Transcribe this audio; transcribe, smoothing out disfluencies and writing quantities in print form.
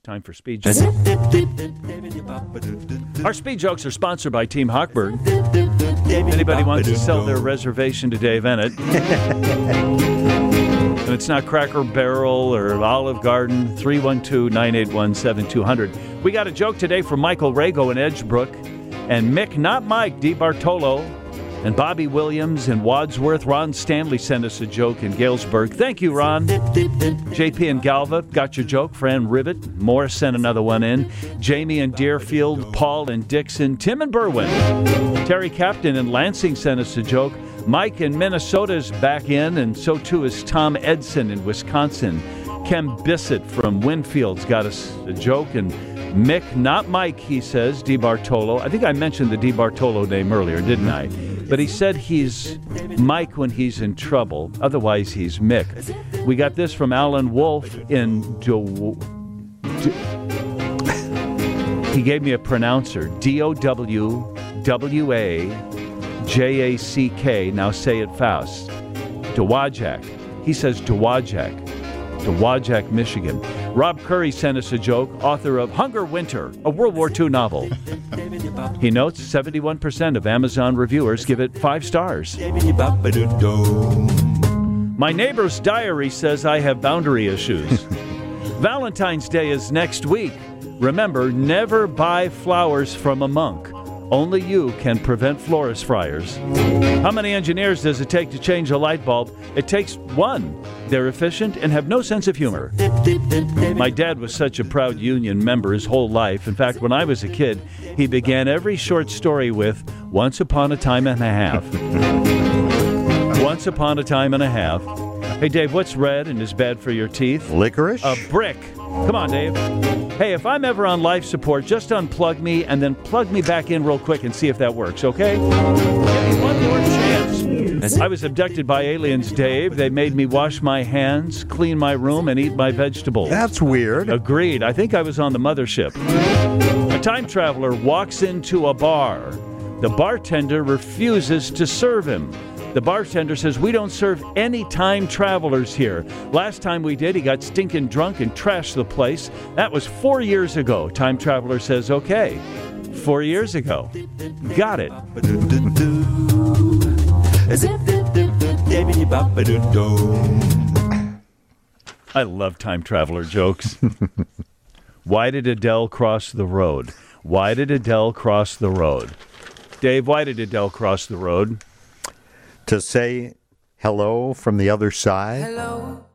time for Speed Jokes. Our Speed Jokes are sponsored by Team Hochberg. If anybody wants to sell their reservation to Dave Ennett, and it's not Cracker Barrel or Olive Garden, 312-981-7200. We got a joke today from Michael Rago in Edgebrook, and Mick, not Mike, DiBartolo, and Bobby Williams and Wadsworth. Ron Stanley sent us a joke in Galesburg. Thank you, Ron. JP and Galva got your joke. Fran Rivet. Morris sent another one in. Jamie and Deerfield. Paul and Dixon. Tim and Berwyn. Terry Captain and Lansing sent us a joke. Mike in Minnesota's back in, and so too is Tom Edson in Wisconsin. Kem Bissett from Winfield's got us a joke, and Mick, not Mike, he says, DiBartolo. I think I mentioned the DiBartolo name earlier, didn't I? But he said he's Mike when he's in trouble. Otherwise, he's Mick. We got this from Alan Wolf in he gave me a pronouncer. Dowwajack. Now say it fast. Dowagiac. He says Dowagiac. Dowagiac, Michigan. Rob Curry sent us a joke, author of Hunger Winter, a World War II novel. He notes 71% of Amazon reviewers give it 5 stars. My neighbor's diary says I have boundary issues. Valentine's Day is next week. Remember, never buy flowers from a monk. Only you can prevent florist fires. How many engineers does it take to change a light bulb? It takes one. They're efficient and have no sense of humor. My dad was such a proud union member his whole life. In fact, when I was a kid, he began every short story with, "Once upon a time and a half." Once upon a time and a half. Hey, Dave, what's red and is bad for your teeth? Licorice? A brick. Come on, Dave. Hey, if I'm ever on life support, just unplug me and then plug me back in real quick and see if that works, okay? Give me one more chance. I was abducted by aliens, Dave. They made me wash my hands, clean my room, and eat my vegetables. That's weird. Agreed. I think I was on the mothership. A time traveler walks into a bar. The bartender refuses to serve him. The bartender says, "We don't serve any time travelers here. Last time we did, he got stinking drunk and trashed the place. That was 4 years ago." Time traveler says, "Okay, 4 years ago. Got it." I love time traveler jokes. Why did Adele cross the road? Why did Adele cross the road? Dave, why did Adele cross the road? To say hello from the other side. Hello.